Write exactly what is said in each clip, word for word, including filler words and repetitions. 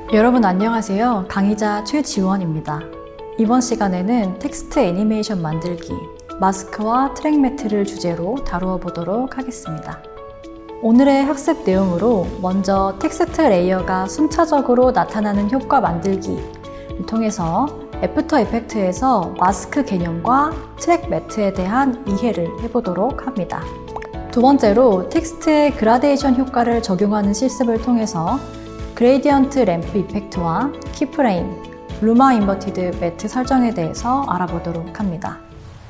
여러분 안녕하세요. 강의자 최지원입니다. 이번 시간에는 텍스트 애니메이션 만들기, 마스크와 트랙 매트를 주제로 다루어 보도록 하겠습니다. 오늘의 학습 내용으로 먼저 텍스트 레이어가 순차적으로 나타나는 효과 만들기를 통해서 애프터 이펙트에서 마스크 개념과 트랙 매트에 대한 이해를 해보도록 합니다. 두 번째로 텍스트의 그라데이션 효과를 적용하는 실습을 통해서 그레이디언트 램프 이펙트와 키프레임, 루마 인버티드 매트 설정에 대해서 알아보도록 합니다.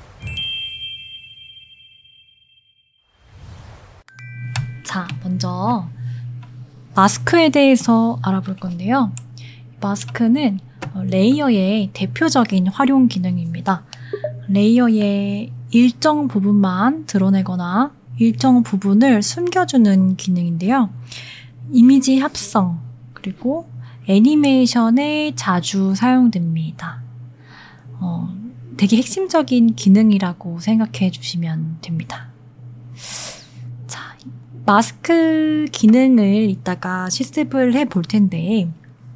자, 먼저 마스크에 대해서 알아볼 건데요. 마스크는 레이어의 대표적인 활용 기능입니다. 레이어의 일정 부분만 드러내거나 일정 부분을 숨겨주는 기능인데요. 이미지 합성, 그리고 애니메이션에 자주 사용됩니다. 어, 되게 핵심적인 기능이라고 생각해 주시면 됩니다. 자, 마스크 기능을 이따가 실습을 해 볼 텐데,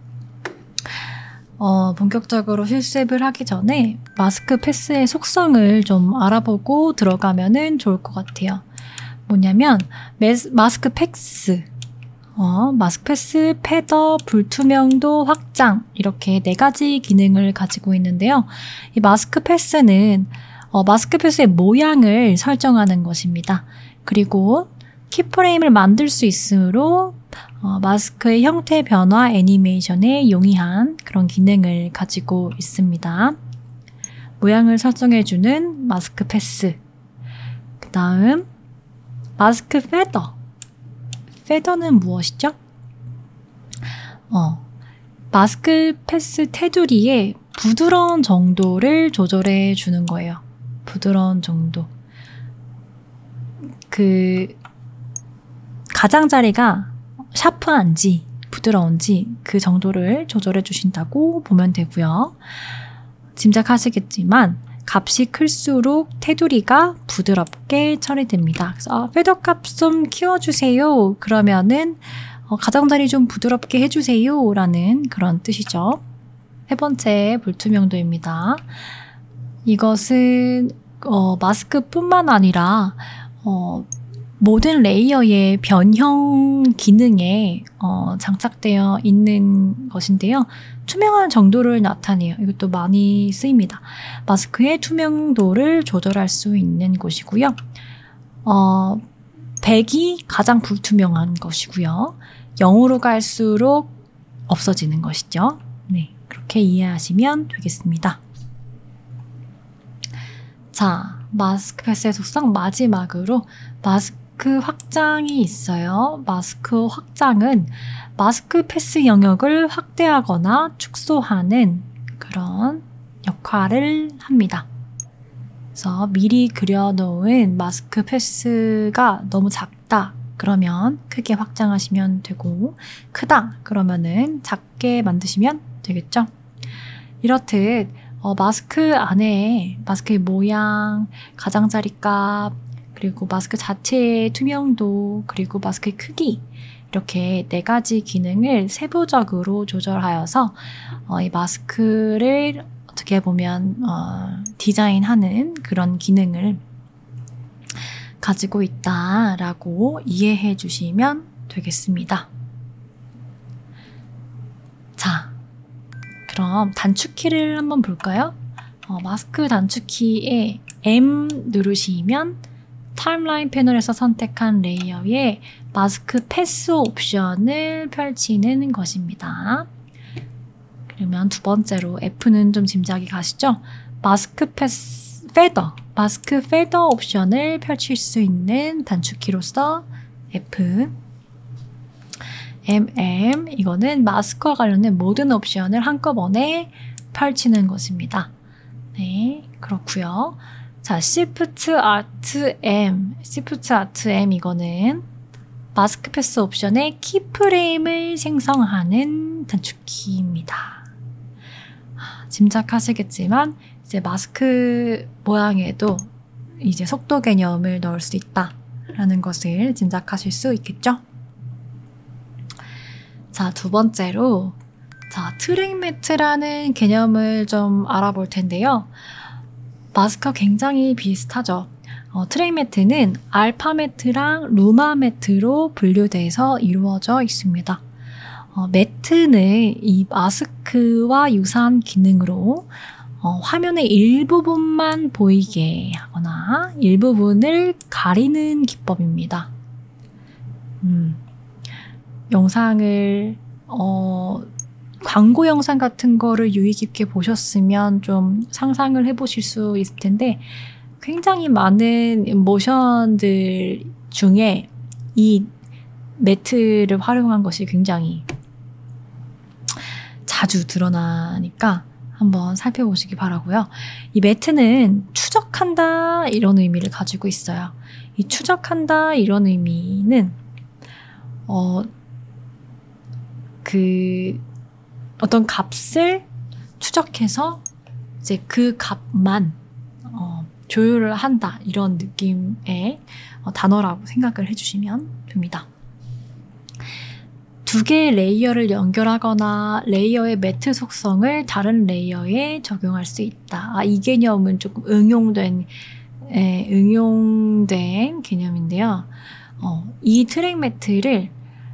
어, 본격적으로 실습을 하기 전에 마스크 패스의 속성을 좀 알아보고 들어가면은 좋을 것 같아요. 뭐냐면, 메스, 마스크 패스, 어, 마스크 패스, 패더, 불투명도, 확장 이렇게 네 가지 기능을 가지고 있는데요. 이 마스크 패스는 어, 마스크 패스의 모양을 설정하는 것입니다. 그리고 키프레임을 만들 수 있으므로 어, 마스크의 형태 변화 애니메이션에 용이한 그런 기능을 가지고 있습니다. 모양을 설정해주는 마스크 패스. 그 다음 마스크 패더. 패더는 무엇이죠? 어, 마스크 패스 테두리의 부드러운 정도를 조절해 주는 거예요. 부드러운 정도. 그 가장자리가 샤프한지 부드러운지 그 정도를 조절해 주신다고 보면 되고요. 짐작하시겠지만 값이 클수록 테두리가 부드럽게 처리됩니다. 그래서 아, 패더 값 좀 키워주세요. 그러면은 어, 가장자리 좀 부드럽게 해주세요. 라는 그런 뜻이죠. 세 번째 불투명도입니다. 이것은 어, 마스크뿐만 아니라 어, 모든 레이어의 변형 기능에 어, 장착되어 있는 것인데요. 투명한 정도를 나타내요. 이것도 많이 쓰입니다. 마스크의 투명도를 조절할 수 있는 곳이고요. 어, 백이 가장 불투명한 것이고요. 영으로 갈수록 없어지는 것이죠. 네, 그렇게 이해하시면 되겠습니다. 자, 마스크 패스의 속성 마지막으로 마스크 마스크 확장이 있어요. 마스크 확장은 마스크 패스 영역을 확대하거나 축소하는 그런 역할을 합니다. 그래서 미리 그려놓은 마스크 패스가 너무 작다 그러면 크게 확장하시면 되고, 크다 그러면은 작게 만드시면 되겠죠. 이렇듯 어, 마스크 안에 마스크의 모양, 가장자리 값, 그리고 마스크 자체의 투명도, 그리고 마스크의 크기, 이렇게 네 가지 기능을 세부적으로 조절하여서 어, 이 마스크를 어떻게 보면 어, 디자인하는 그런 기능을 가지고 있다라고 이해해 주시면 되겠습니다. 자, 그럼 단축키를 한번 볼까요? 어, 마스크 단축키에 M 누르시면 타임라인 패널에서 선택한 레이어에 마스크 패스 옵션을 펼치는 것입니다. 그러면 두 번째로 F는 좀 짐작이 가시죠? 마스크 패스, 페더, 마스크 페더 옵션을 펼칠 수 있는 단축키로서 F. 엠엠, 이거는 마스크와 관련된 모든 옵션을 한꺼번에 펼치는 것입니다. 네, 그렇고요. 자, Shift Alt M, Shift Alt M 이거는 마스크 패스 옵션의 키프레임을 생성하는 단축키입니다. 짐작하시겠지만 이제 마스크 모양에도 이제 속도 개념을 넣을 수 있다라는 것을 짐작하실 수 있겠죠? 자, 두 번째로 자, 트랙 매트라는 개념을 좀 알아볼 텐데요. 마스크와 굉장히 비슷하죠. 어, 트랙 매트는 알파 매트랑 루마 매트로 분류돼서 이루어져 있습니다. 어, 매트는 이 마스크와 유사한 기능으로 어, 화면의 일부분만 보이게 하거나 일부분을 가리는 기법입니다. 음, 영상을 어, 광고 영상 같은 거를 유의 깊게 보셨으면 좀 상상을 해보실 수 있을 텐데 굉장히 많은 모션들 중에 이 매트를 활용한 것이 굉장히 자주 드러나니까 한번 살펴보시기 바라고요. 이 매트는 추적한다 이런 의미를 가지고 있어요. 이 추적한다 이런 의미는 어, 그 어떤 값을 추적해서 이제 그 값만 어, 조율을 한다 이런 느낌의 어, 단어라고 생각을 해주시면 됩니다. 두 개의 레이어를 연결하거나 레이어의 매트 속성을 다른 레이어에 적용할 수 있다. 아, 이 개념은 조금 응용된 에, 응용된 개념인데요. 어, 이 트랙 매트를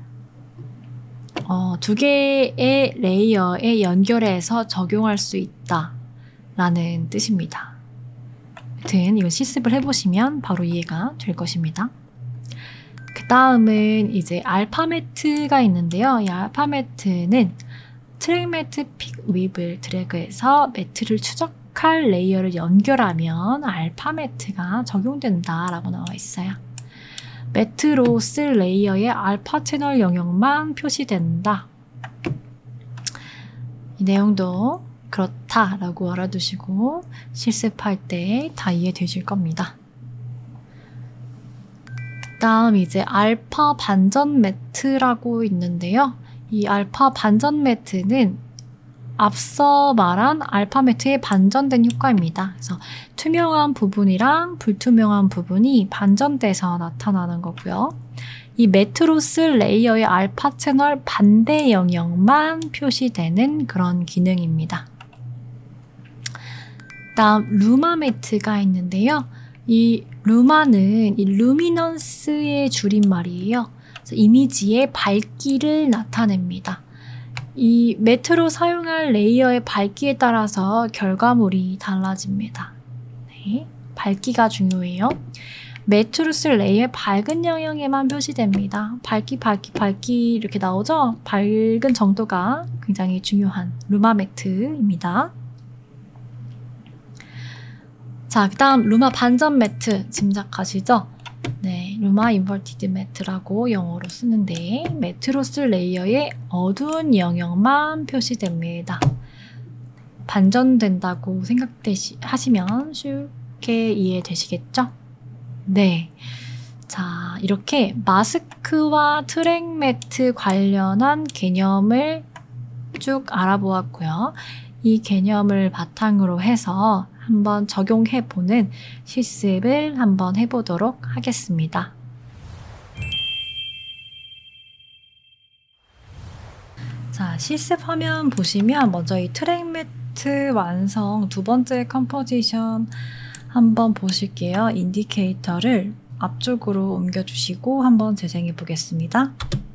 어, 두 개의 레이어에 연결해서 적용할 수 있다 라는 뜻입니다. 아무튼 이거 실습을 해보시면 바로 이해가 될 것입니다. 그 다음은 이제 알파 매트가 있는데요. 이 알파 매트는 트랙 매트 픽 윕을 드래그해서 매트를 추적할 레이어를 연결하면 알파 매트가 적용된다 라고 나와 있어요. 매트로 쓸 레이어의 알파 채널 영역만 표시된다. 이 내용도 그렇다라고 알아두시고 실습할 때 다 이해되실 겁니다. 그 다음 이제 알파 반전 매트라고 있는데요. 이 알파 반전 매트는 앞서 말한 알파 매트의 반전된 효과입니다. 그래서 투명한 부분이랑 불투명한 부분이 반전돼서 나타나는 거고요. 이 매트로 쓸 레이어의 알파 채널 반대 영역만 표시되는 그런 기능입니다. 다음 루마 매트가 있는데요. 이 루마는 이 루미넌스의 줄임말이에요. 그래서 이미지의 밝기를 나타냅니다. 이 매트로 사용할 레이어의 밝기에 따라서 결과물이 달라집니다. 네, 밝기가 중요해요. 매트로 쓸 레이어의 밝은 영역에만 표시됩니다. 밝기, 밝기, 밝기 이렇게 나오죠? 밝은 정도가 굉장히 중요한 루마 매트입니다. 자, 그 다음 루마 반전 매트 짐작하시죠? 네, 루마 인버티드 매트라고 영어로 쓰는데 매트로 쓸 레이어의 어두운 영역만 표시됩니다. 반전된다고 생각하시면 쉽게 이해되시겠죠? 네. 자, 이렇게 마스크와 트랙 매트 관련한 개념을 쭉 알아보았고요. 이 개념을 바탕으로 해서 한번 적용해보는 실습을 한번 해보도록 하겠습니다. 자, 실습 화면 보시면 먼저 이 트랙 매트 완성 두 번째 컴포지션 한번 보실게요. 인디케이터를 앞쪽으로 옮겨주시고 한번 재생해 보겠습니다.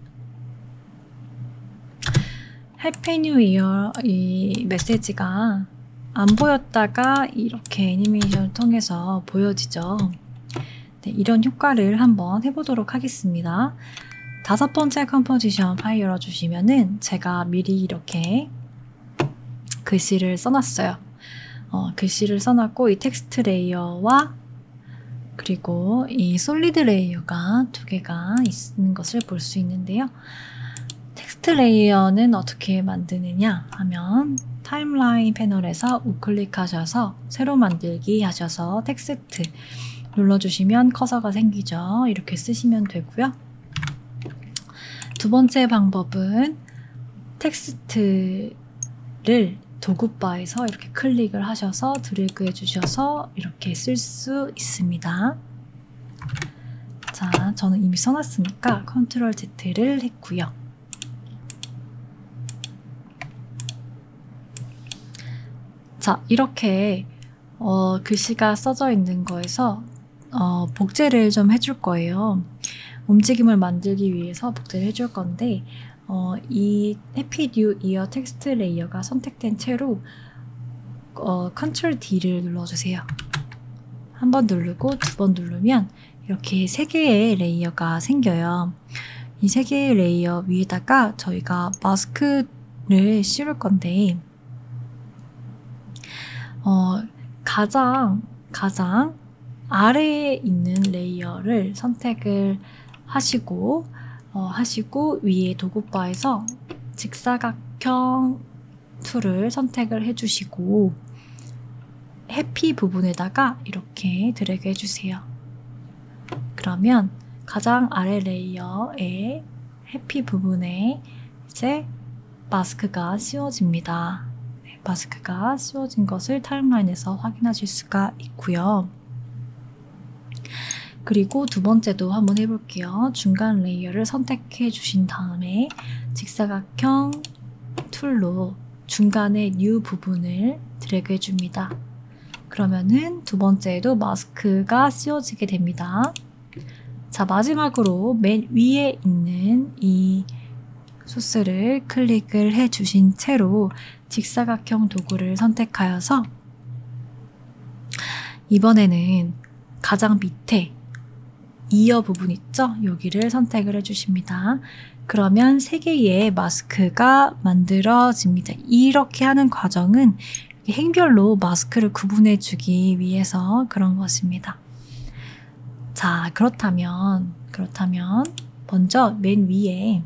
해피 뉴 이어 이 메시지가 안 보였다가 이렇게 애니메이션을 통해서 보여지죠. 네, 이런 효과를 한번 해보도록 하겠습니다. 다섯 번째 컴포지션 파일 열어주시면은 제가 미리 이렇게 글씨를 써놨어요. 어, 글씨를 써놨고 이 텍스트 레이어와 그리고 이 솔리드 레이어가 두 개가 있는 것을 볼 수 있는데요. 텍스트 레이어는 어떻게 만드느냐 하면 타임라인 패널에서 우클릭하셔서 새로 만들기 하셔서 텍스트 눌러주시면 커서가 생기죠. 이렇게 쓰시면 되고요. 두 번째 방법은 텍스트를 도구바에서 이렇게 클릭을 하셔서 드래그 해주셔서 이렇게 쓸 수 있습니다. 자, 저는 이미 써놨으니까 컨트롤 Z를 했고요. 자, 이렇게 어, 글씨가 써져 있는 거에서 어, 복제를 좀 해줄 거예요. 움직임을 만들기 위해서 복제를 해줄 건데 어, 이 해피 뉴 이어 텍스트 레이어가 선택된 채로 어, 컨트롤 D를 눌러주세요. 한 번 누르고 두 번 누르면 이렇게 세 개의 레이어가 생겨요. 이 세 개의 레이어 위에다가 저희가 마스크를 씌울 건데 어, 가장 가장 아래에 있는 레이어를 선택을 하시고 어, 하시고 위에 도구바에서 직사각형 툴을 선택을 해주시고 해피 부분에다가 이렇게 드래그 해주세요. 그러면 가장 아래 레이어의 해피 부분에 이제 마스크가 씌워집니다. 네, 마스크가 씌워진 것을 타임라인에서 확인하실 수가 있고요. 그리고 두 번째도 한번 해볼게요. 중간 레이어를 선택해 주신 다음에 직사각형 툴로 중간의 뉴 부분을 드래그 해줍니다. 그러면은 두 번째에도 마스크가 씌워지게 됩니다. 자, 마지막으로 맨 위에 있는 이 소스를 클릭을 해 주신 채로 직사각형 도구를 선택하여서 이번에는 가장 밑에 이어 부분 있죠? 여기를 선택을 해주십니다. 그러면 세 개의 마스크가 만들어집니다. 이렇게 하는 과정은 행별로 마스크를 구분해주기 위해서 그런 것입니다. 자, 그렇다면 그렇다면 먼저 맨 위에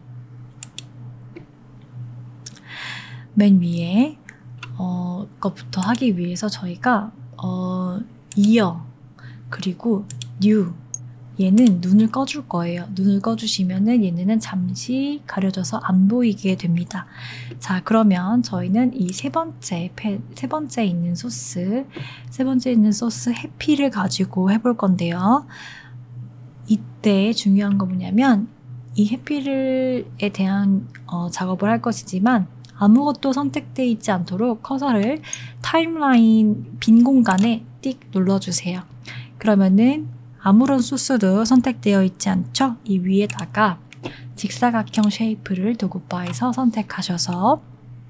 맨 위에 어, 것부터 하기 위해서 저희가 어, 이어 그리고 new 얘는 눈을 꺼줄 거예요. 눈을 꺼주시면은 얘네는 잠시 가려져서 안 보이게 됩니다. 자, 그러면 저희는 이 세 번째, 세 번째 있는 소스, 세 번째 있는 소스 해피를 가지고 해볼 건데요. 이때 중요한 거 뭐냐면 이 해피를에 대한 어, 작업을 할 것이지만 아무것도 선택되어 있지 않도록 커서를 타임라인 빈 공간에 띡 눌러주세요. 그러면은 아무런 소스도 선택되어 있지 않죠? 이 위에다가 직사각형 쉐이프를 도구바에서 선택하셔서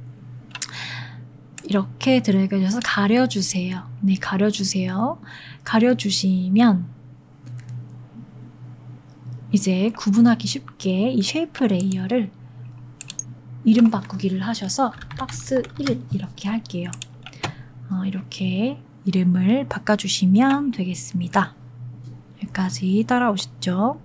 이렇게 드래그 해서 가려주세요. 네, 가려주세요. 가려주시면 이제 구분하기 쉽게 이 쉐이프 레이어를 이름 바꾸기를 하셔서 박스 일 이렇게 할게요. 어, 이렇게 이름을 바꿔주시면 되겠습니다. 여기까지 따라오시죠.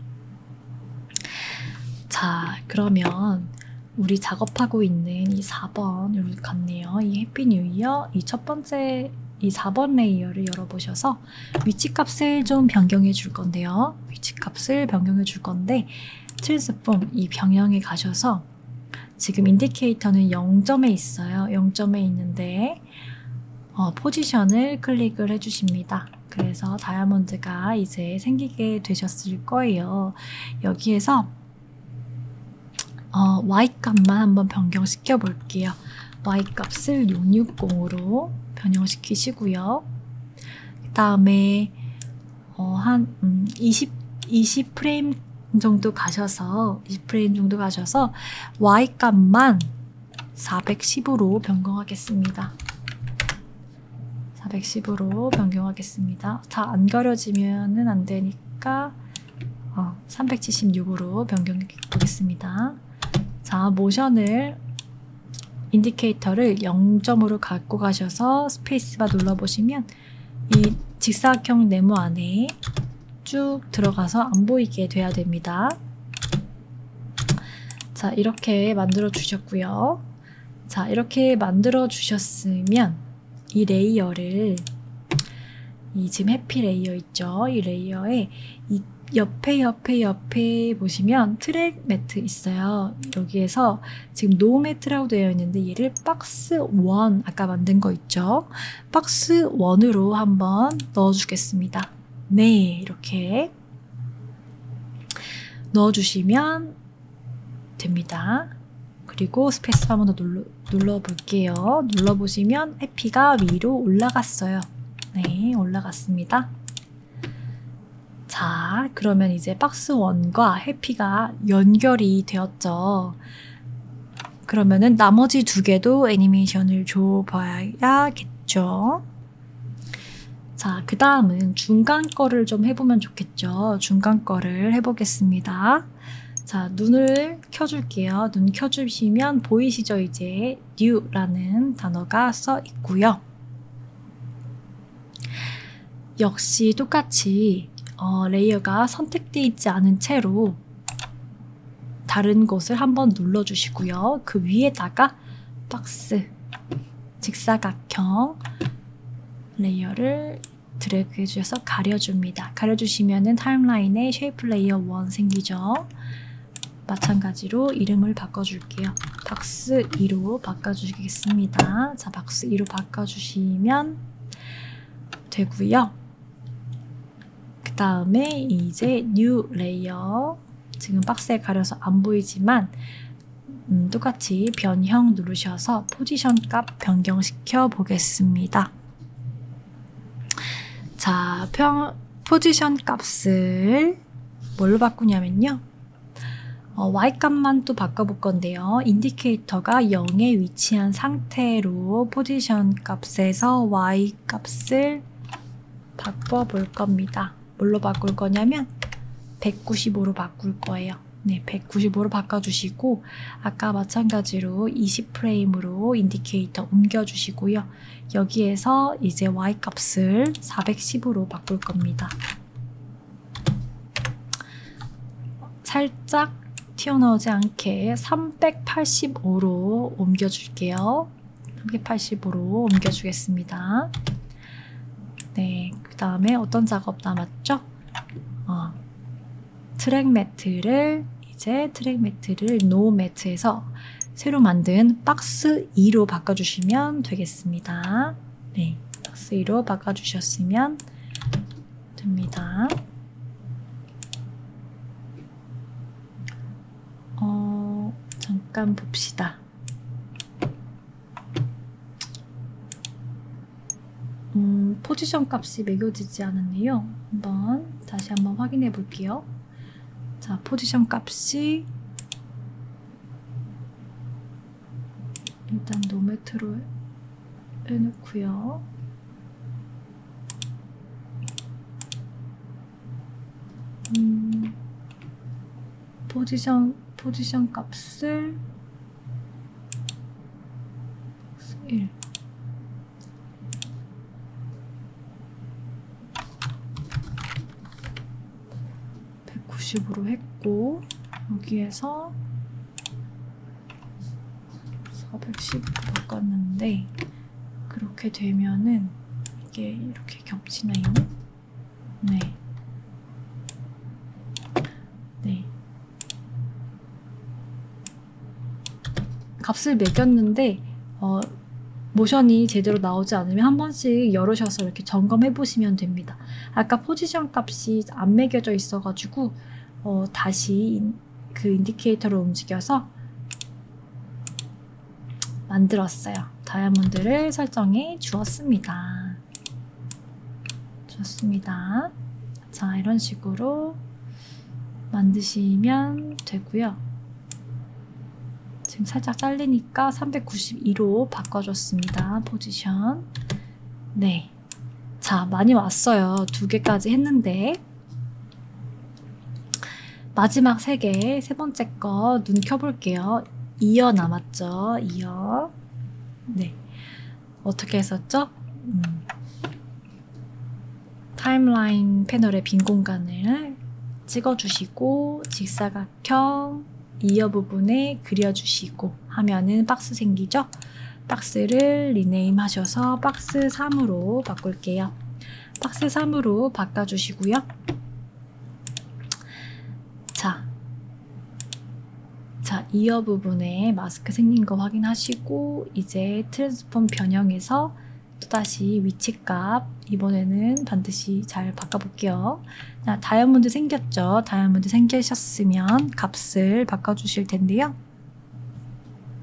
자, 그러면 우리 작업하고 있는 이 사 번 이렇게 같네요. 이 해피 뉴 이어 이 첫 번째 이 사 번 레이어를 열어보셔서 위치값을 좀 변경해 줄 건데요. 위치값을 변경해 줄 건데 트랜스폼 이 변형에 가셔서 지금 인디케이터는 영 점에 있어요. 영 점에 있는데 어, 포지션을 클릭을 해주십니다. 그래서 다이아몬드가 이제 생기게 되셨을 거예요. 여기에서 어, Y값만 한번 변경시켜 볼게요. Y값을 육백육십으로 변형시키시고요. 그 다음에 어, 한 음, 이십, 이십 프레임 정도 가셔서 이십 프레임 정도 가셔서 Y값만 사백십으로 변경하겠습니다. 사백십으로 변경하겠습니다. 다 안 가려지면은 안 되니까 어, 삼백칠십육으로 변경해 보겠습니다. 자, 모션을 인디케이터를 영 점으로 갖고 가셔서 스페이스바 눌러보시면 이 직사각형 네모 안에 쭉 들어가서 안 보이게 돼야 됩니다. 자, 이렇게 만들어 주셨고요. 자, 이렇게 만들어 주셨으면 이 레이어를 이 지금 해피 레이어 있죠? 이 레이어에 이 옆에 옆에 옆에 보시면 트랙 매트 있어요. 여기에서 지금 노 매트라고 되어 있는데 얘를 박스 일 아까 만든 거 있죠? 박스 일으로 한번 넣어주겠습니다. 네, 이렇게 넣어주시면 됩니다. 그리고 스페이스 한 번 더 눌러, 눌러볼게요. 눌러보시면 해피가 위로 올라갔어요. 네, 올라갔습니다. 자, 그러면 이제 박스 일과 해피가 연결이 되었죠. 그러면은 나머지 두 개도 애니메이션을 줘봐야겠죠. 자, 그 다음은 중간 거를 좀 해보면 좋겠죠. 중간 거를 해보겠습니다. 자, 눈을 켜줄게요. 눈 켜주시면 보이시죠? 이제 new라는 단어가 써 있고요. 역시 똑같이 어, 레이어가 선택되어 있지 않은 채로 다른 곳을 한번 눌러주시고요. 그 위에다가 박스, 직사각형 레이어를 드래그 해주셔서 가려줍니다. 가려주시면은 타임라인에 쉐이프 레이어 일 생기죠. 마찬가지로 이름을 바꿔줄게요. 박스 이로 바꿔주시겠습니다. 자, 박스 이로 바꿔주시면 되고요. 그 다음에 이제 뉴 레이어, 지금 박스에 가려서 안 보이지만 음, 똑같이 변형 누르셔서 포지션 값 변경시켜 보겠습니다. 자, 평, 포지션 값을 뭘로 바꾸냐면요. 어, Y값만 또 바꿔볼 건데요. 인디케이터가 영에 위치한 상태로 포지션 값에서 Y값을 바꿔볼 겁니다. 뭘로 바꿀 거냐면 백구십오로 바꿀 거예요. 네, 백구십오로 바꿔주시고 아까 마찬가지로 이십 프레임으로 인디케이터 옮겨주시고요. 여기에서 이제 Y값을 사백십으로 바꿀 겁니다. 살짝 튀어나오지 않게 삼백팔십오로 옮겨줄게요. 삼백팔십오로 옮겨주겠습니다. 네, 그 다음에 어떤 작업 남았죠? 어, 트랙 매트를 이제 트랙 매트를 노 매트에서 새로 만든 박스 이로 바꿔주시면 되겠습니다. 네, 박스 이로 바꿔주셨으면 됩니다. 어, 잠깐 봅시다. 음, 포지션 값이 매겨지지 않았네요. 한번 다시 한번 확인해 볼게요. 자, 포지션 값이 일단 노매트로 해놓고요. 음, 포지션 포지션 값을 일 백구십으로 했고 여기에서 사백십으로 바꿨는데 그렇게 되면은 이게 이렇게 겹치나요? 네. 네. 값을 매겼는데 어, 모션이 제대로 나오지 않으면 한 번씩 열으셔서 이렇게 점검해 보시면 됩니다. 아까 포지션 값이 안 매겨져 있어 가지고 어, 다시 그 인디케이터를 움직여서 만들었어요. 다이아몬드를 설정해 주었습니다. 좋습니다. 자, 이런 식으로 만드시면 되고요. 지금 살짝 잘리니까 삼백구십이로 바꿔줬습니다. 포지션. 네. 자, 많이 왔어요. 두 개까지 했는데 마지막 세 개, 세 번째 거 눈 켜볼게요. 이어 남았죠. 이어. 네. 어떻게 했었죠? 음. 타임라인 패널의 빈 공간을 찍어주시고 직사각형 이어 부분에 그려주시고 하면은 박스 생기죠? 박스를 리네임 하셔서 박스 삼으로 바꿀게요. 박스 삼으로 바꿔주시고요. 자, 자, 이어 부분에 마스크 생긴 거 확인하시고 이제 트랜스폼 변형해서 또다시 위치값 이번에는 반드시 잘 바꿔볼게요. 자, 다이아몬드 생겼죠? 다이아몬드 생기셨으면 값을 바꿔주실 텐데요.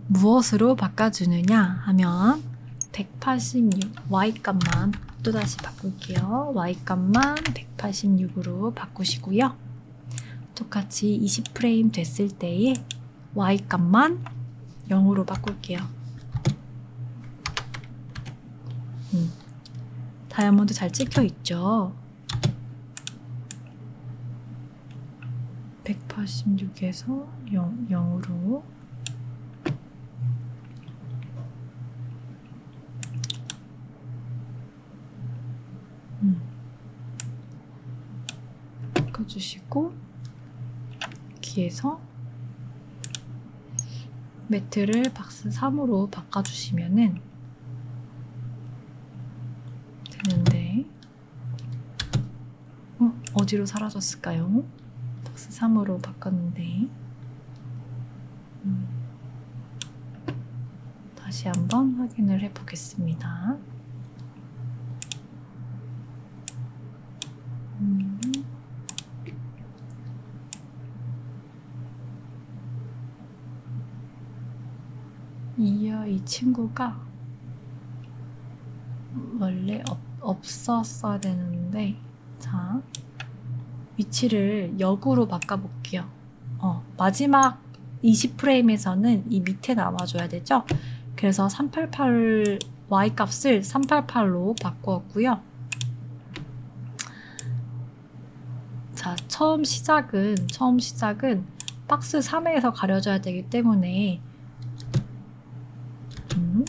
무엇으로 바꿔주느냐 하면 백팔십육 Y값만 또다시 바꿀게요. Y값만 백팔십육으로 바꾸시고요. 똑같이 이십 프레임 됐을 때에 Y값만 영으로 바꿀게요. 음, 다이아몬드 잘 찍혀 있죠? 백팔십육에서 영, 영으로 음. 바꿔주시고 여기에서 매트를 박스 삼으로 바꿔주시면은 되는데 어, 어디로 사라졌을까요? 박스 삼으로 바꿨는데 음. 다시 한번 확인을 해 보겠습니다. 음. 이어 이 친구가 원래 없, 없었어야 되는데 자 위치를 역으로 바꿔볼게요. 어, 마지막 이십 프레임에서는 이 밑에 남아줘야 되죠. 그래서 삼백팔십팔 Y 값을 삼백팔십팔로 바꾸었고요. 자, 처음 시작은 처음 시작은 박스 삼에서 가려져야 되기 때문에 음,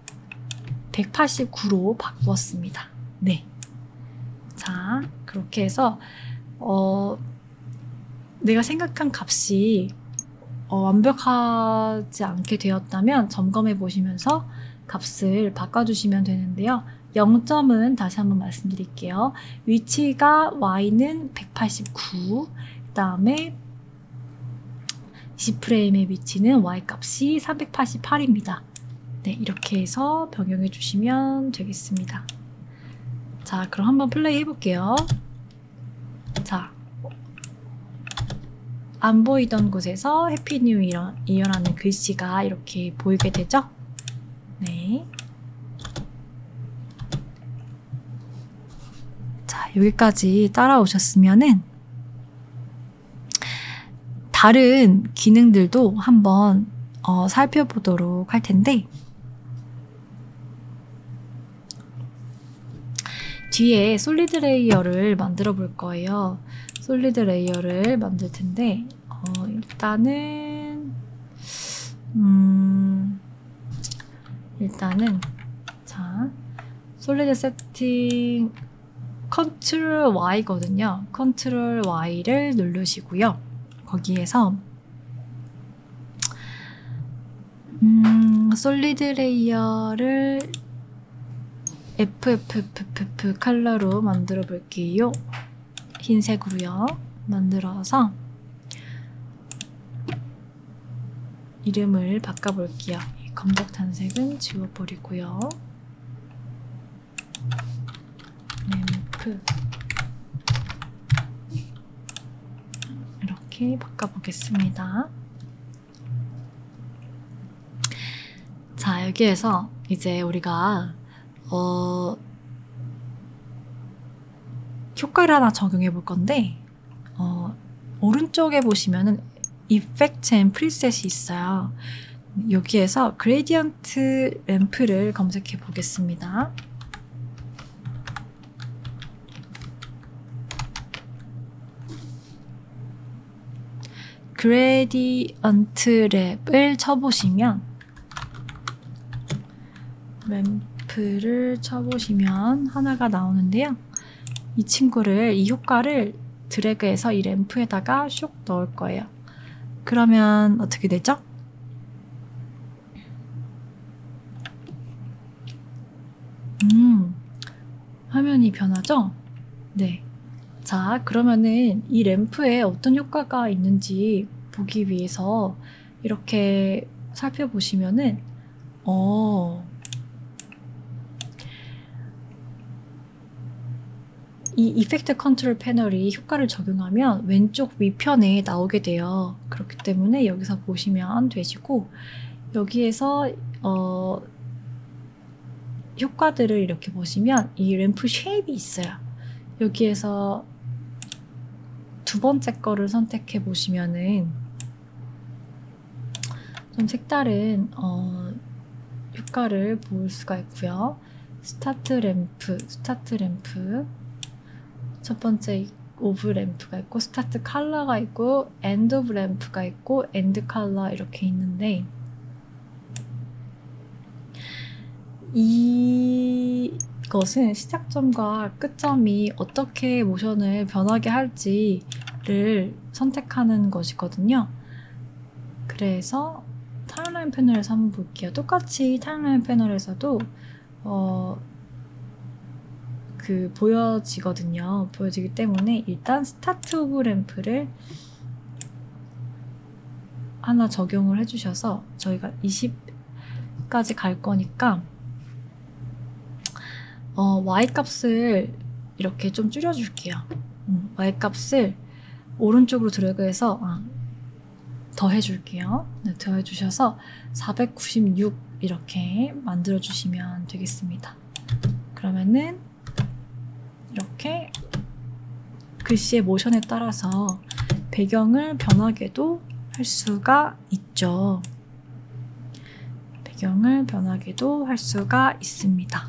백팔십구로 바꾸었습니다. 네. 자, 그렇게 해서 어, 내가 생각한 값이 어, 완벽하지 않게 되었다면 점검해 보시면서 값을 바꿔주시면 되는데요. 영 점은 다시 한번 말씀드릴게요. 위치가 Y는 백팔십구, 그 다음에 이십 프레임의 위치는 Y 값이 삼백팔십팔입니다. 네, 이렇게 해서 변경해 주시면 되겠습니다. 자, 그럼 한번 플레이 해볼게요. 자, 안 보이던 곳에서 해피 뉴 이어라는 글씨가 이렇게 보이게 되죠? 네. 자, 여기까지 따라오셨으면은 다른 기능들도 한번 어, 살펴보도록 할 텐데 뒤에 솔리드 레이어를 만들어 볼 거예요. 솔리드 레이어를 만들 텐데 어, 일단은 음, 일단은 자 솔리드 세팅 컨트롤 Y거든요. 컨트롤 Y를 누르시고요. 거기에서 음, 솔리드 레이어를 에프에프에프에프 컬러로 만들어 볼게요. 흰색으로요. 만들어서 이름을 바꿔볼게요. 이 검적 단색은 지워버리고요. 램프 이렇게 바꿔보겠습니다. 자, 여기에서 이제 우리가 어, 효과를 하나 적용해 볼 건데 어, 오른쪽에 보시면은 Effect and Preset이 있어요. 여기에서 Gradient 램프를 검색해 보겠습니다. Gradient 랩을 쳐보시면 램프를 쳐보시면 하나가 나오는데요. 이 친구를, 이 효과를 드래그해서 이 램프에다가 슉 넣을 거예요. 그러면 어떻게 되죠? 음, 화면이 변하죠? 네. 자, 그러면은 이 램프에 어떤 효과가 있는지 보기 위해서 이렇게 살펴보시면은, 어, 이 이펙트 컨트롤 패널이 효과를 적용하면 왼쪽 위편에 나오게 돼요. 그렇기 때문에 여기서 보시면 되시고, 여기에서 어, 효과들을 이렇게 보시면 이 램프 쉐입이 있어요. 여기에서 두 번째 거를 선택해 보시면은 좀 색다른 어, 효과를 볼 수가 있고요. 스타트 램프, 스타트 램프 첫 번째 오브 램프가 있고 스타트 컬러가 있고 엔드 오브 램프가 있고 엔드 컬러 이렇게 있는데 이것은 시작점과 끝점이 어떻게 모션을 변하게 할지를 선택하는 것이거든요. 그래서 타임라인 패널에서 한번 볼게요. 똑같이 타임라인 패널에서도 어, 그 보여지거든요. 보여지기 때문에 일단 스타트 오브 램프를 하나 적용을 해주셔서 저희가 이십까지 갈 거니까 어, Y 값을 이렇게 좀 줄여줄게요. 음, Y 값을 오른쪽으로 드래그해서 아, 더 해줄게요. 네, 더 해주셔서 사백구십육 이렇게 만들어주시면 되겠습니다. 그러면은 이렇게 글씨의 모션에 따라서 배경을 변하게도 할 수가 있죠. 배경을 변하게도 할 수가 있습니다.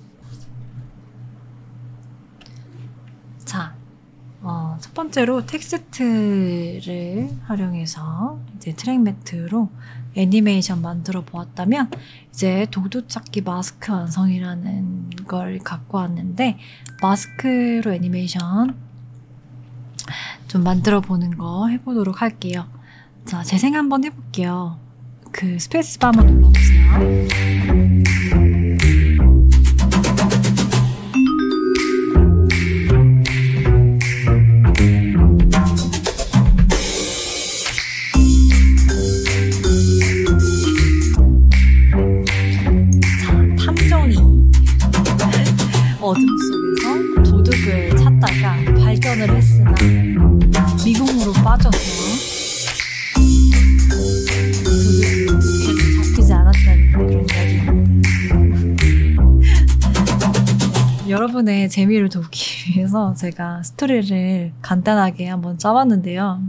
자, 어, 첫 번째로 텍스트를 활용해서 이제 트랙 매트로 애니메이션 만들어 보았다면 이제 도두찾기 마스크 완성이라는 걸 갖고 왔는데 마스크로 애니메이션 좀 만들어 보는 거 해보도록 할게요. 자, 재생 한번 해볼게요. 그 스페이스바 한번 눌러보세요. 어둠 속에서 도둑을 찾다가 발견을 했으나 미궁으로 빠져서 도둑이 잡히지 않았다는 그런 이야기입니다. 여러분의 재미를 돕기 위해서 제가 스토리를 간단하게 한번 짜봤는데요.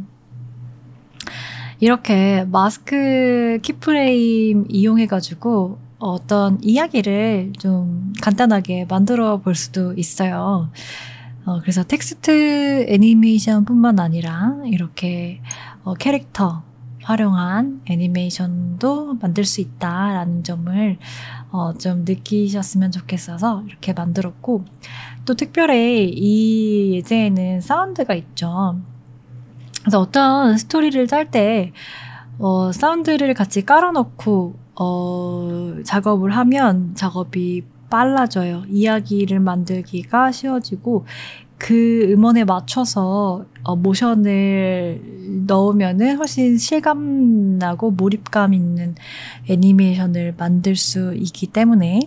이렇게 마스크 키프레임 이용해가지고 어떤 이야기를 좀 간단하게 만들어 볼 수도 있어요. 어, 그래서 텍스트 애니메이션 뿐만 아니라 이렇게 어, 캐릭터 활용한 애니메이션도 만들 수 있다라는 점을 어, 좀 느끼셨으면 좋겠어서 이렇게 만들었고, 또 특별히 이 예제에는 사운드가 있죠. 그래서 어떤 스토리를 짤 때 어, 사운드를 같이 깔아놓고 어, 작업을 하면 작업이 빨라져요. 이야기를 만들기가 쉬워지고 그 음원에 맞춰서 어, 모션을 넣으면은 훨씬 실감나고 몰입감 있는 애니메이션을 만들 수 있기 때문에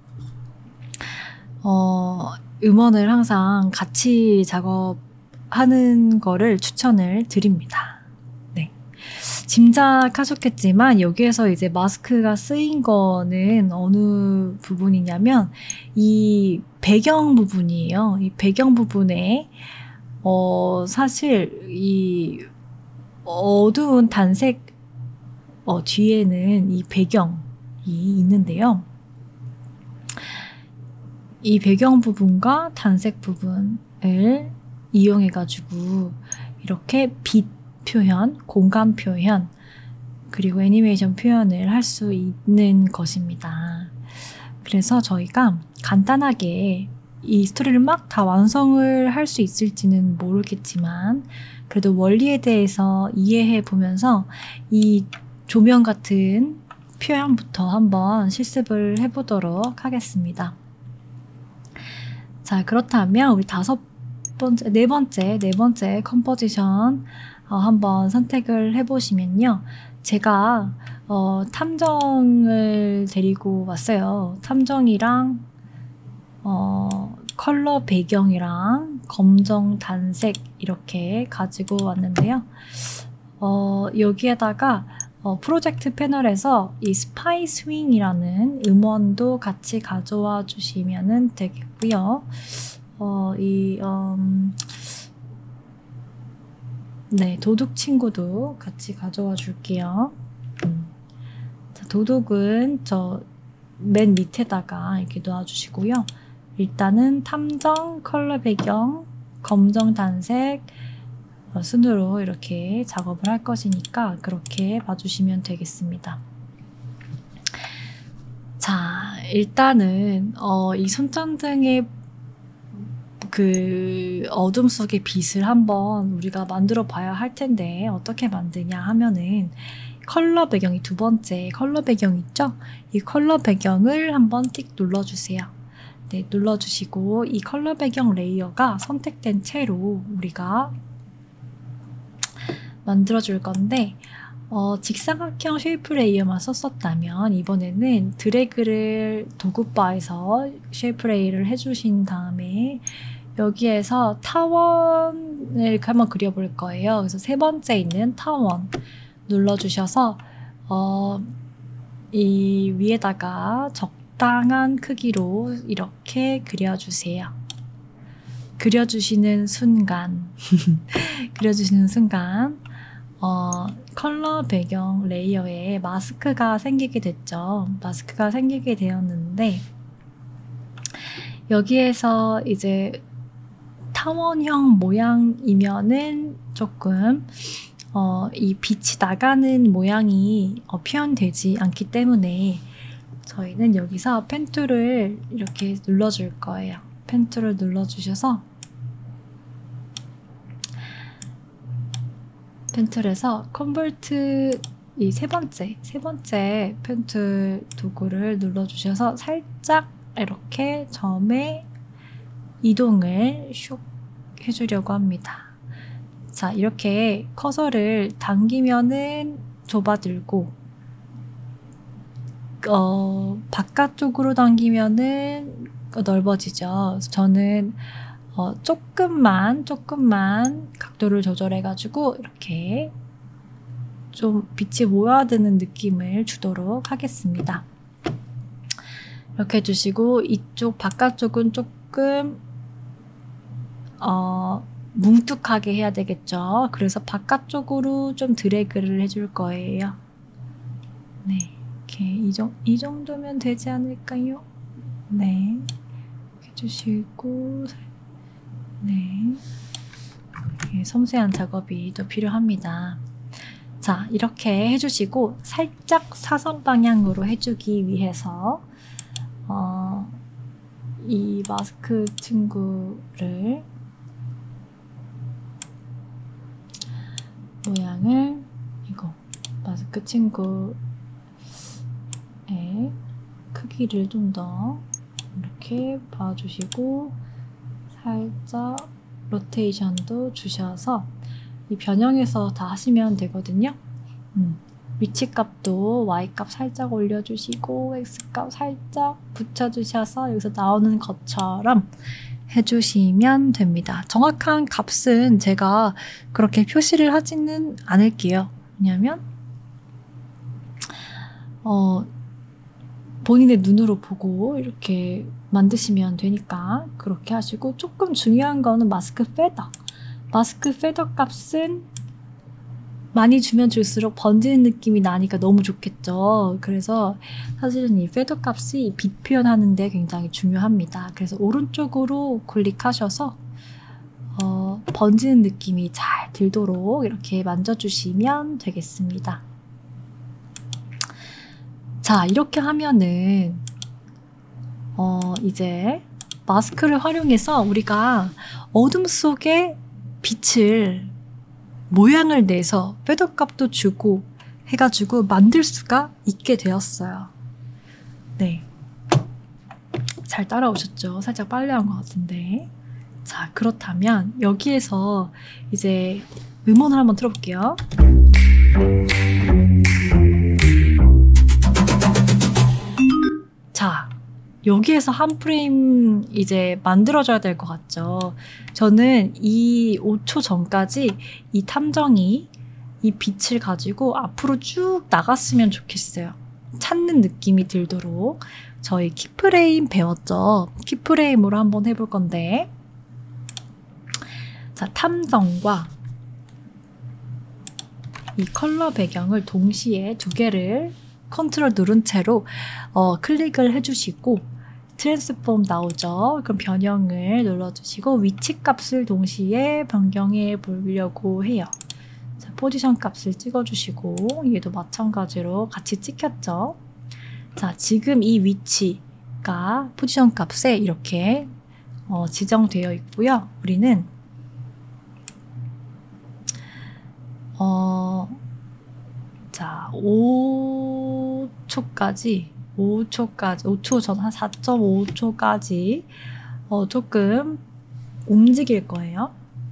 어, 음원을 항상 같이 작업하는 거를 추천을 드립니다. 짐작하셨겠지만 여기에서 이제 마스크가 쓰인 거는 어느 부분이냐면 이 배경 부분이에요. 이 배경 부분에 어 사실 이 어두운 단색 어 뒤에는 이 배경이 있는데요. 이 배경 부분과 단색 부분을 이용해 가지고 이렇게 빛 표현, 공간 표현, 그리고 애니메이션 표현을 할 수 있는 것입니다. 그래서 저희가 간단하게 이 스토리를 막 다 완성을 할 수 있을지는 모르겠지만 그래도 원리에 대해서 이해해 보면서 이 조명 같은 표현부터 한번 실습을 해보도록 하겠습니다. 자, 그렇다면 우리 다섯 번째, 네 번째, 네 번째 컴포지션 어, 한번 선택을 해보시면요. 제가 어, 탐정을 데리고 왔어요. 탐정이랑 어, 컬러 배경이랑 검정 단색 이렇게 가지고 왔는데요. 어, 여기에다가 어, 프로젝트 패널에서 이 스파이 스윙이라는 음원도 같이 가져와 주시면 되겠고요. 어, 이 음, 네, 도둑 친구도 같이 가져와 줄게요. 음. 자, 도둑은 저 맨 밑에다가 이렇게 놔주시고요. 일단은 탐정, 컬러 배경, 검정 단색 어, 순으로 이렇게 작업을 할 것이니까 그렇게 봐주시면 되겠습니다. 자, 일단은 어, 이 손전등의 그 어둠 속의 빛을 한번 우리가 만들어 봐야 할 텐데 어떻게 만드냐 하면은 컬러 배경이 두 번째 컬러 배경 있죠? 이 컬러 배경을 한번 띡 눌러주세요. 네, 눌러주시고 이 컬러 배경 레이어가 선택된 채로 우리가 만들어 줄 건데 어, 직사각형 쉐이프 레이어만 썼었다면 이번에는 드래그를 도구바에서 쉐이프 레이어를 해주신 다음에 여기에서 타원을 한번 그려볼 거예요. 그래서 세 번째 있는 타원 눌러주셔서 어, 이 위에다가 적당한 크기로 이렇게 그려주세요. 그려주시는 순간 그려주시는 순간 어, 컬러 배경 레이어에 마스크가 생기게 됐죠. 마스크가 생기게 되었는데 여기에서 이제 타원형 모양이면은 조금 어, 이 빛이 나가는 모양이 어, 표현되지 않기 때문에 저희는 여기서 펜 툴을 이렇게 눌러줄 거예요. 펜 툴을 눌러주셔서 펜 툴에서 컨버트 이 세 번째 세 번째 펜 툴 도구를 눌러주셔서 살짝 이렇게 점에 이동을 슉 해주려고 합니다. 자, 이렇게 커서를 당기면은 좁아들고 어, 바깥쪽으로 당기면은 넓어지죠. 저는 어, 조금만 조금만 각도를 조절해가지고 이렇게 좀 빛이 모여드는 느낌을 주도록 하겠습니다. 이렇게 해주시고 이쪽 바깥쪽은 조금 어, 뭉툭하게 해야 되겠죠. 그래서 바깥쪽으로 좀 드래그를 해줄 거예요. 네, 이렇게 이, 정, 이 정도면 되지 않을까요? 네, 이렇게 해주시고 네, 이렇게 섬세한 작업이 또 필요합니다. 자, 이렇게 해주시고 살짝 사선 방향으로 해주기 위해서 어, 이 마스크 친구를 모양을 이거 마스크 친구의 크기를 좀 더 이렇게 봐주시고 살짝 로테이션도 주셔서 이 변형해서 다 하시면 되거든요. 음, 위치값도 Y값 살짝 올려주시고 X값 살짝 붙여주셔서 여기서 나오는 것처럼 해주시면 됩니다. 정확한 값은 제가 그렇게 표시를 하지는 않을게요. 왜냐면 어, 본인의 눈으로 보고 이렇게 만드시면 되니까 그렇게 하시고 조금 중요한 거는 마스크 패더. 마스크 패더 값은 많이 주면 줄수록 번지는 느낌이 나니까 너무 좋겠죠. 그래서 사실은 이 패더 값이 빛 표현하는데 굉장히 중요합니다. 그래서 오른쪽으로 클릭하셔서 어, 번지는 느낌이 잘 들도록 이렇게 만져주시면 되겠습니다. 자, 이렇게 하면은 어, 이제 마스크를 활용해서 우리가 어둠 속에 빛을 모양을 내서 패더 값도 주고 해가지고 만들 수가 있게 되었어요. 네, 잘 따라오셨죠? 살짝 빨리 한 것 같은데. 자, 그렇다면 여기에서 이제 음원을 한번 틀어볼게요. 자, 여기에서 한 프레임 이제 만들어줘야 될 것 같죠. 저는 이 오 초 전까지 이 탐정이 이 빛을 가지고 앞으로 쭉 나갔으면 좋겠어요. 찾는 느낌이 들도록. 저희 키프레임 배웠죠? 키프레임으로 한번 해볼 건데, 자, 탐정과 이 컬러 배경을 동시에 두 개를 컨트롤 누른 채로 어, 클릭을 해주시고 트랜스폼 나오죠? 그럼 변형을 눌러주시고 위치 값을 동시에 변경해 보려고 해요. 자, 포지션 값을 찍어주시고 얘도 마찬가지로 같이 찍혔죠? 자, 지금 이 위치가 포지션 값에 이렇게 어, 지정되어 있고요. 우리는 어, 자, 오 초까지, 오 초까지, 오 초 전 한 사 점 오 초까지 어, 조금 움직일 거예요.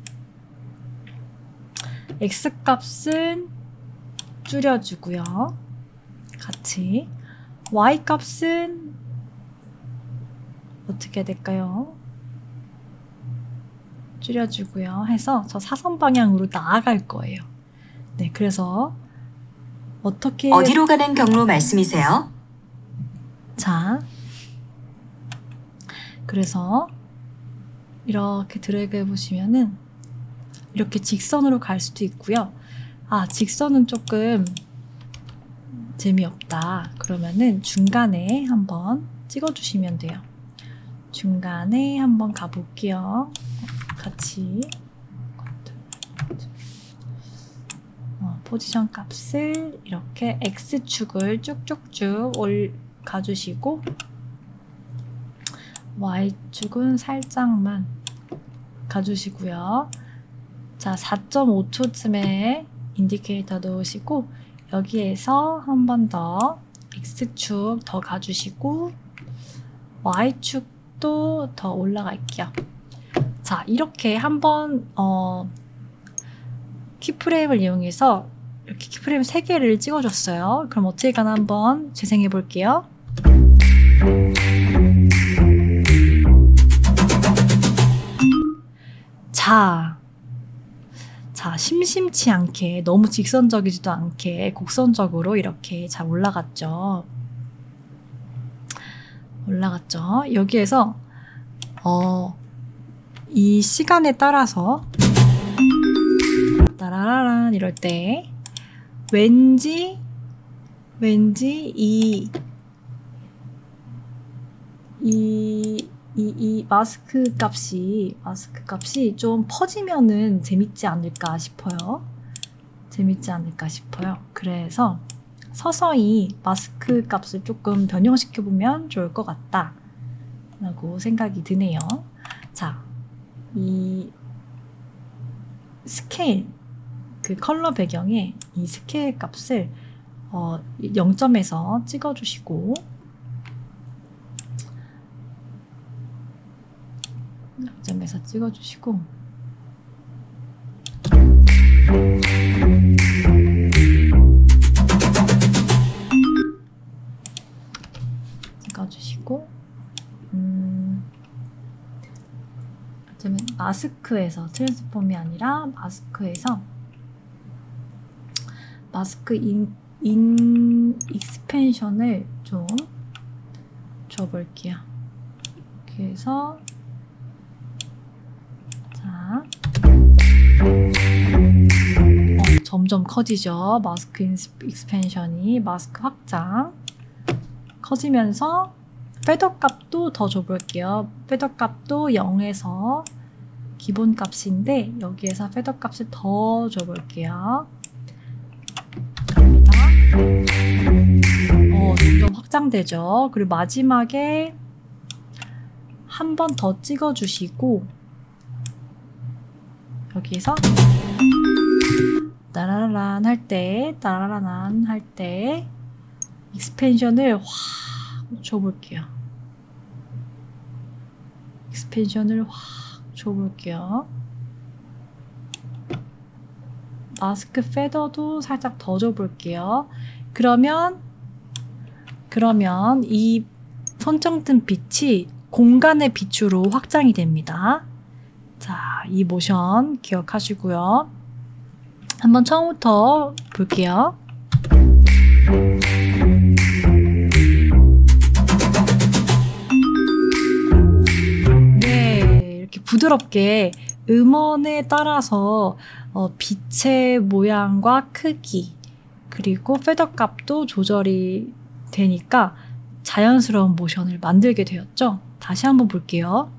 X 값은 줄여주고요. 같이. Y 값은 어떻게 될까요? 줄여주고요. 해서 저 사선 방향으로 나아갈 거예요. 네, 그래서 어떻게 어디로 가는 경로 말씀이세요? 자, 그래서 이렇게 드래그 해보시면은 이렇게 직선으로 갈 수도 있고요. 아, 직선은 조금 재미없다. 그러면은 중간에 한번 찍어주시면 돼요. 중간에 한번 가볼게요. 같이 어, 포지션 값을 이렇게 X축을 쭉쭉쭉 올 가주시고 Y축은 살짝만 가주시고요. 자, 사 점 오 초쯤에 인디케이터 넣으시고 여기에서 한 번 더 X축 더 가주시고 Y축도 더 올라갈게요. 자, 이렇게 한번 어, 키프레임을 이용해서 이렇게 키프레임 세 개를 찍어줬어요. 그럼 어떻게 가나 한번 재생해 볼게요. 자, 자, 심심치 않게 너무 직선적이지도 않게 곡선적으로 이렇게 잘 올라갔죠. 올라갔죠. 여기에서 어, 이 시간에 따라서 따라라란 이럴 때 왠지 왠지 이 이, 이, 이 마스크 값이 마스크 값이 좀 퍼지면은 재밌지 않을까 싶어요. 재밌지 않을까 싶어요. 그래서 서서히 마스크 값을 조금 변형시켜 보면 좋을 것 같다 라고 생각이 드네요. 자, 이 스케일, 그 컬러 배경에 이 스케일 값을 어, 영 점에서 찍어주시고 영 점에서 찍어주시고 찍어주시고 음, 어쩌면 마스크에서 트랜스폼이 아니라 마스크에서 마스크 인, 인 익스펜션을 좀 줘볼게요. 이렇게 해서 자 어, 점점 커지죠. 마스크 익스펜션이 마스크 확장 커지면서 패더 값도 더 줘볼게요. 패더 값도 영에서 기본 값인데 여기에서 패더 값을 더 줘볼게요. 어, 점점 확장되죠. 그리고 마지막에 한 번 더 찍어주시고 여기서 따라란 할 때, 따라란 할 때 익스펜션을 확 줘볼게요. 익스펜션을 확 줘볼게요. 마스크 패더도 살짝 더 줘볼게요. 그러면 그러면 이 선정뜬 빛이 공간의 빛으로 확장이 됩니다. 자, 이 모션 기억하시고요. 한번 처음부터 볼게요. 네, 이렇게 부드럽게 음원에 따라서 어, 빛의 모양과 크기 그리고 패더 값도 조절이 되니까 자연스러운 모션을 만들게 되었죠. 다시 한번 볼게요.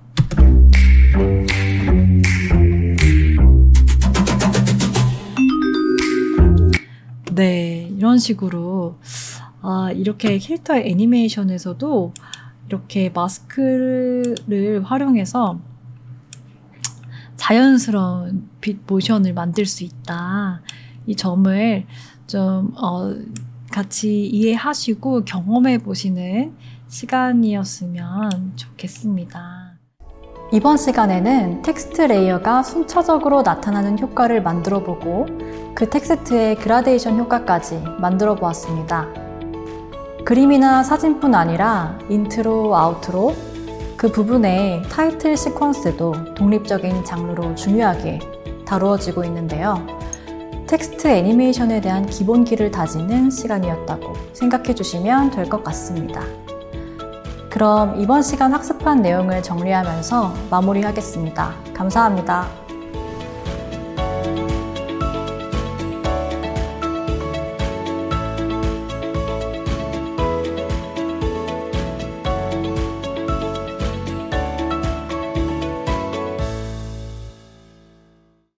네, 이런 식으로 아, 이렇게 캐릭터 애니메이션에서도 이렇게 마스크를 활용해서 자연스러운 빛 모션을 만들 수 있다. 이 점을 좀 어, 같이 이해하시고 경험해 보시는 시간이었으면 좋겠습니다. 이번 시간에는 텍스트 레이어가 순차적으로 나타나는 효과를 만들어 보고 그 텍스트의 그라데이션 효과까지 만들어 보았습니다. 그림이나 사진뿐 아니라 인트로, 아우트로, 그 부분의 타이틀 시퀀스도 독립적인 장르로 중요하게 다루어지고 있는데요. 텍스트 애니메이션에 대한 기본기를 다지는 시간이었다고 생각해 주시면 될 것 같습니다. 그럼 이번 시간 학습한 내용을 정리하면서 마무리하겠습니다. 감사합니다.